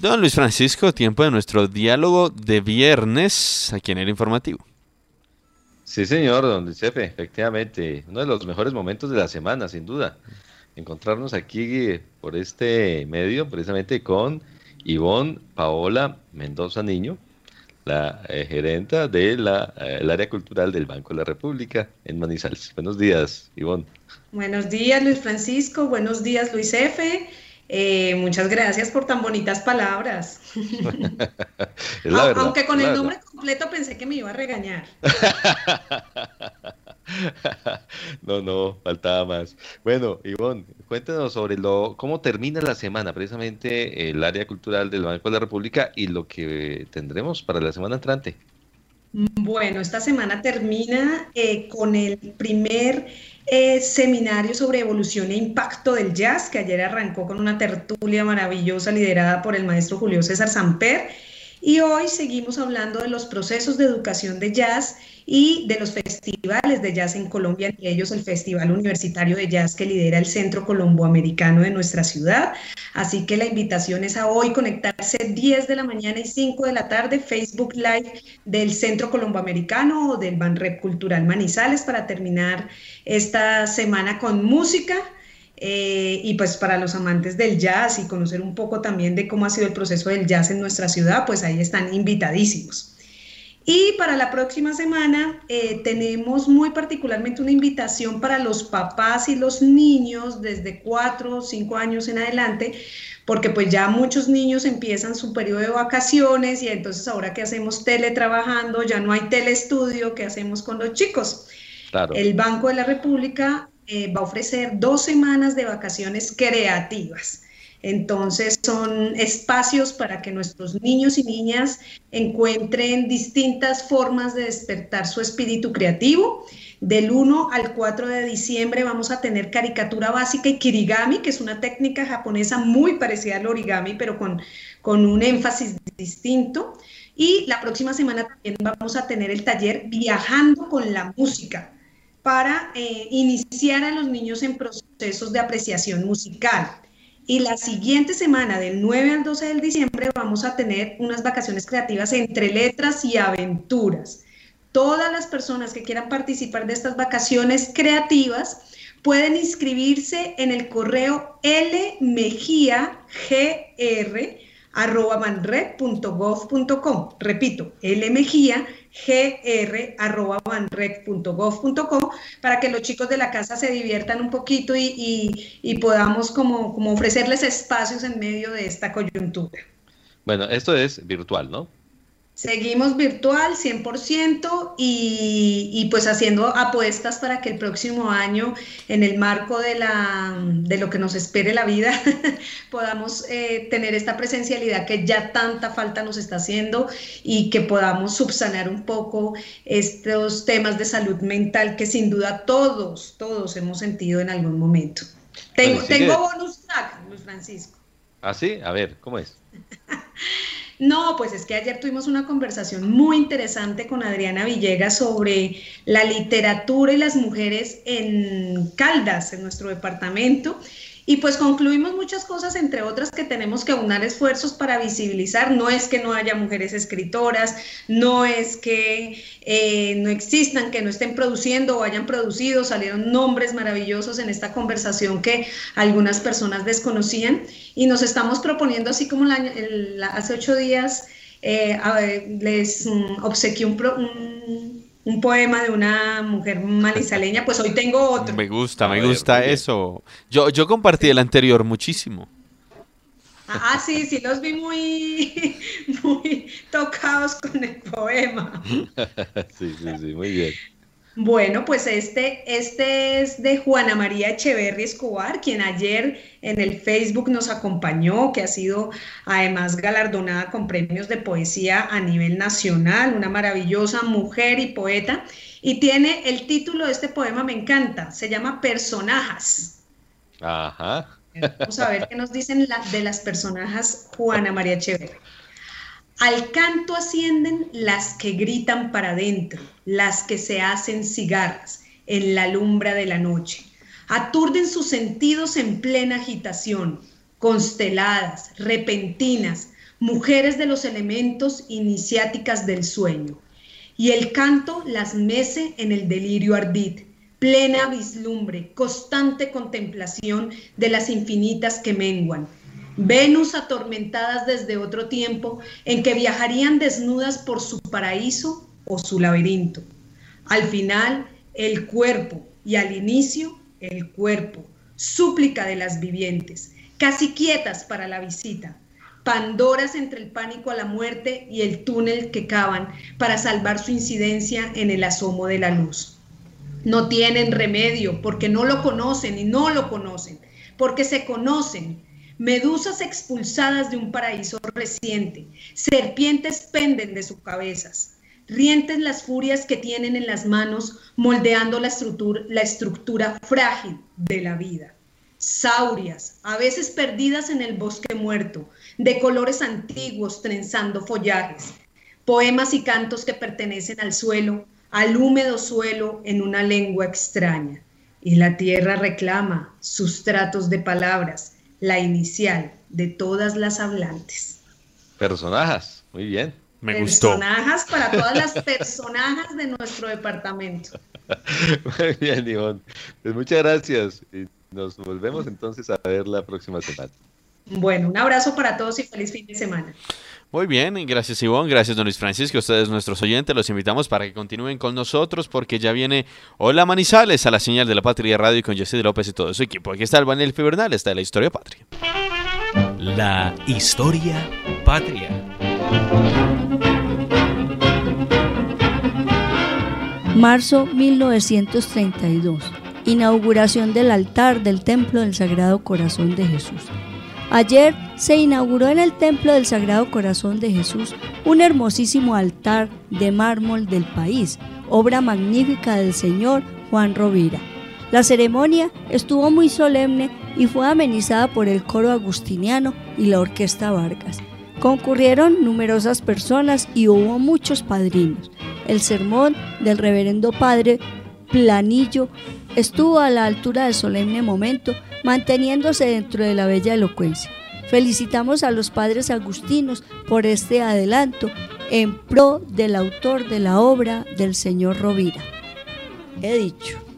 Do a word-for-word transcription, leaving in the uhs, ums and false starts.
Don Luis Francisco, tiempo de nuestro diálogo de viernes aquí en el informativo. Sí, señor, don Giuseppe, efectivamente, uno de los mejores momentos de la semana, sin duda. Encontrarnos aquí eh, por este medio, precisamente con Ivonne Paola Mendoza Niño, la eh, gerenta de la, eh, el área cultural del Banco de la República en Manizales. Buenos días, Ivonne. Buenos días, Luis Francisco. Buenos días, Luis F. Eh, muchas gracias por tan bonitas palabras. Es la verdad, Aunque con es la el verdad. nombre completo pensé que me iba a regañar. No, no, faltaba más. Bueno, Ivonne, cuéntanos sobre lo, cómo termina la semana, precisamente el área cultural del Banco de la República y lo que tendremos para la semana entrante. Bueno, esta semana termina eh, con el primer eh, seminario sobre evolución e impacto del jazz, que ayer arrancó con una tertulia maravillosa liderada por el maestro Julio César Samper. Y hoy seguimos hablando de los procesos de educación de jazz y de los festivales de jazz en Colombia, entre ellos el Festival Universitario de Jazz que lidera el Centro Colomboamericano de nuestra ciudad. Así que la invitación es a hoy conectarse diez de la mañana y cinco de la tarde, Facebook Live del Centro Colomboamericano o del Banrep Cultural Manizales para terminar esta semana con música. Eh, y pues para los amantes del jazz y conocer un poco también de cómo ha sido el proceso del jazz en nuestra ciudad, pues ahí están invitadísimos. Y para la próxima semana eh, tenemos muy particularmente una invitación para los papás y los niños desde cuatro o cinco años en adelante, porque pues ya muchos niños empiezan su periodo de vacaciones y entonces ahora que hacemos teletrabajando, ya no hay telestudio, ¿qué hacemos con los chicos? Claro. El Banco de la República eh, va a ofrecer dos semanas de vacaciones creativas. Entonces son espacios para que nuestros niños y niñas encuentren distintas formas de despertar su espíritu creativo. Del uno al cuatro de diciembre vamos a tener caricatura básica y kirigami, que es una técnica japonesa muy parecida al origami, pero con, con un énfasis distinto. Y la próxima semana también vamos a tener el taller Viajando con la Música, para eh, iniciar a los niños en procesos de apreciación musical. Y la siguiente semana, del nueve al doce de diciembre, vamos a tener unas vacaciones creativas entre letras y aventuras. Todas las personas que quieran participar de estas vacaciones creativas pueden inscribirse en el correo lmegiagr arroba banrep punto gov punto com. Repito, lmejía gr arroba banrep punto gov punto com, para que los chicos de la casa se diviertan un poquito y, y, y podamos como, como ofrecerles espacios en medio de esta coyuntura. Bueno, esto es virtual, ¿no? Seguimos virtual cien por ciento y, y pues haciendo apuestas para que el próximo año, en el marco de, la, de lo que nos espere la vida, podamos eh, tener esta presencialidad que ya tanta falta nos está haciendo y que podamos subsanar un poco estos temas de salud mental que sin duda todos, todos hemos sentido en algún momento. Tengo, Bueno, sigue... tengo bonus track, Luis Francisco. ¿Ah, sí? A ver, ¿cómo es? No, pues es que ayer tuvimos una conversación muy interesante con Adriana Villegas sobre la literatura y las mujeres en Caldas, en nuestro departamento, y pues concluimos muchas cosas, entre otras que tenemos que aunar esfuerzos para visibilizar. No es que no haya mujeres escritoras, no es que eh, no existan, que no estén produciendo o hayan producido, salieron nombres maravillosos en esta conversación que algunas personas desconocían, y nos estamos proponiendo, así como la, el, la, hace ocho días eh, a ver, les um, obsequié un, pro, un un poema de una mujer manizaleña, pues hoy tengo otro. Me gusta, me gusta eso. Yo, yo compartí el anterior muchísimo. Ah, sí, sí, los vi muy, muy tocados con el poema. Sí, sí, sí, muy bien. Bueno, pues este, este es de Juana María Echeverri Escobar, quien ayer en el Facebook nos acompañó, que ha sido además galardonada con premios de poesía a nivel nacional, una maravillosa mujer y poeta, y tiene el título de este poema, me encanta, se llama Personajes. Ajá. Vamos a ver qué nos dicen la, de las personajes Juana María Echeverri. Al canto ascienden las que gritan para adentro, las que se hacen cigarras en la lumbra de la noche. Aturden sus sentidos en plena agitación, consteladas, repentinas, mujeres de los elementos iniciáticas del sueño. Y el canto las mece en el delirio ardid, plena vislumbre, constante contemplación de las infinitas que menguan. Venus atormentadas desde otro tiempo en que viajarían desnudas por su paraíso o su laberinto. Al final, el cuerpo y al inicio, el cuerpo, súplica de las vivientes, casi quietas para la visita. Pandoras entre el pánico a la muerte y el túnel que cavan para salvar su incidencia en el asomo de la luz. No tienen remedio porque no lo conocen y no lo conocen, porque se conocen. Medusas expulsadas de un paraíso reciente, serpientes penden de sus cabezas, rientes las furias que tienen en las manos moldeando la estructura, la estructura frágil de la vida. Saurias, a veces perdidas en el bosque muerto, de colores antiguos trenzando follajes, poemas y cantos que pertenecen al suelo, al húmedo suelo en una lengua extraña. Y la tierra reclama sustratos de palabras, la inicial de todas las hablantes. Personajes, muy bien. Me gustó. Personajes para todas las personajes de nuestro departamento. Muy bien, Ivonne. Pues muchas gracias. Y nos volvemos entonces a ver la próxima semana. Bueno, un abrazo para todos y feliz fin de semana. Muy bien, gracias Ivonne, gracias don Luis Francisco, ustedes nuestros oyentes, los invitamos para que continúen con nosotros porque ya viene Hola Manizales a la señal de la Patria Radio y con Jessy López y todo su equipo. Aquí está el Daniel Fibernal, está la Historia Patria. La Historia Patria. Marzo mil novecientos treinta y dos. Inauguración del altar del Templo del Sagrado Corazón de Jesús. Ayer se inauguró en el Templo del Sagrado Corazón de Jesús un hermosísimo altar de mármol del país, obra magnífica del señor Juan Rovira. La ceremonia estuvo muy solemne y fue amenizada por el coro agustiniano y la orquesta Vargas. Concurrieron numerosas personas y hubo muchos padrinos. El sermón del reverendo padre Planillo estuvo a la altura del solemne momento, manteniéndose dentro de la bella elocuencia. Felicitamos a los padres agustinos por este adelanto en pro del autor de la obra del señor Rovira. He dicho.